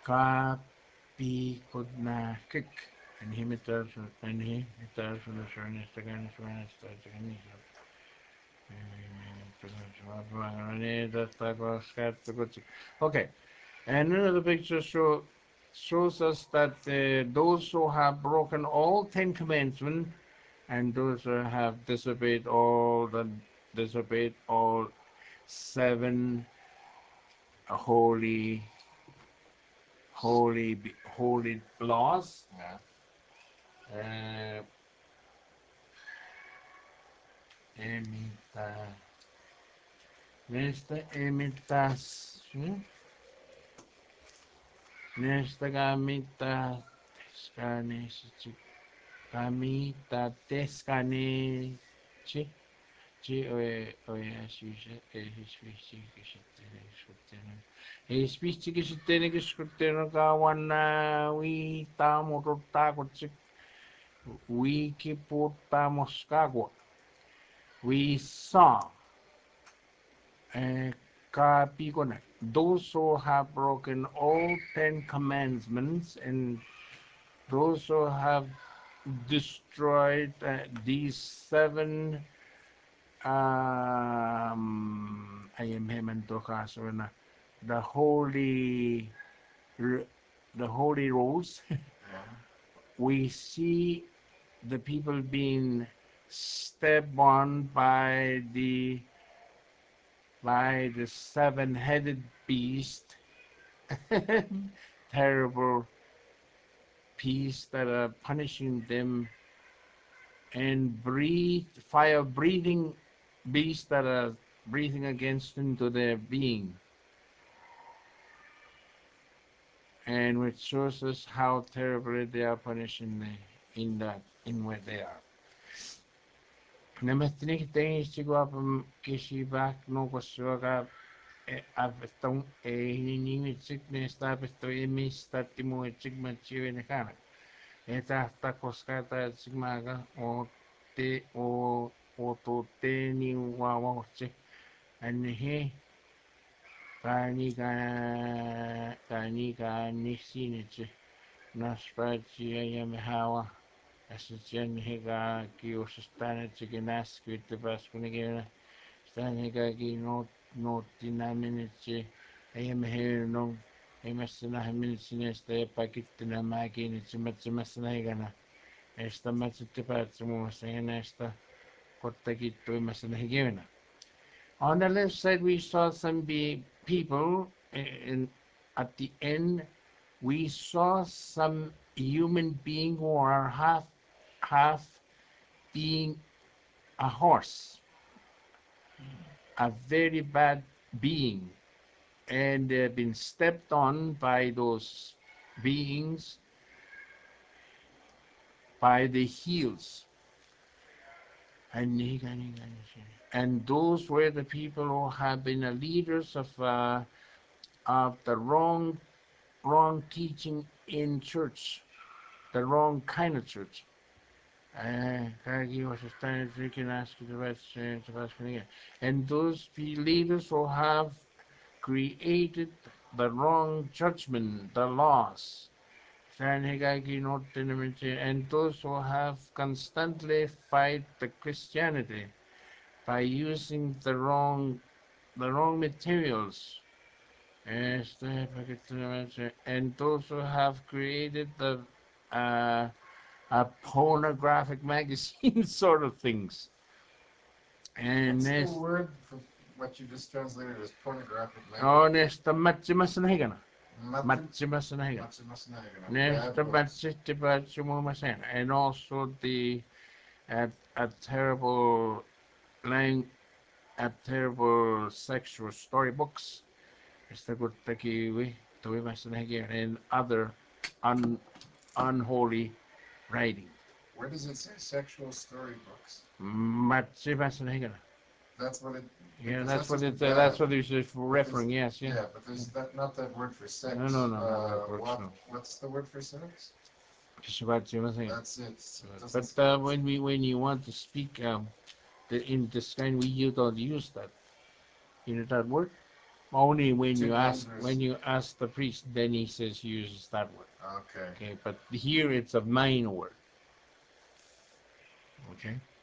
Kapi kudna kik. And he meter and he meter from the shortness again, shortness again. Okay, and another picture shows us that those who have broken all 10 commandments and those who have disobeyed all seven holy holy laws. Yeah. Uh, emita, nesta emitas, nesta gamita, skane, gamita, teskane, chi. We saw those who have broken all 10 commandments and those who have destroyed these seven I am him na the holy the holy rules. Yeah. We see the people being stepped on by the seven-headed beast, terrible beast that are punishing them, and fire breathing beasts that are breathing against into their being, and which shows us how terribly they are punishing in where they are. Namaste, thanks to go up kishi back no kosuaga avestong hinini sickness tapesto emis tatimo sigma chiwe nekana. Eta hasta koskata sigmaga o te ni wawa che anhe kanika nisiniche naspachi ayamahawa asocian hega ki osistana chikinas kwite paskunigena stan hega ki no tinaminiche ayamahe Emasina Haminisine Pakitina Magin, Chimachimasana, Esta Machitipatsum, Esta Portagito Masanagina. On the left side, we saw some people, and at the end, we saw some human being who are half being a horse, a very bad being, and they've been stepped on by those beings by the heels. And those were the people who have been the leaders of the wrong teaching in church, the wrong kind of church. And those leaders who have created the wrong judgment, the laws, and those who have constantly fight the Christianity by using the wrong materials, and those who have created uh, a pornographic magazine sort of things. And What's the word for what you just translated as pornographic oh, magazine? nesta machimasanahigan. Machimasanahigan. Matsimasanahigan. Nesta Bad books. machimasanahigan. And also a terrible lang a terrible sexual storybooks. Esta gurtakiwi tuwimasanahigan and other un, unholy writing. Where does it say sexual storybooks? Machimasanahigan. That's what it. Yeah, Because that's that's what just a it. bad. That's what he's But there's, referring. Yes, yeah. yeah, but there's that not that word for No, sex. no, no, not that word. No. What's the word for sex? Just about saying. That's it. It doesn't But say it. when you want to speak in this kind, you don't use that. You know that word. Only when too you ask dangerous. the priest, then he says uses that word. Okay. Okay, but here it's a main word. Okay.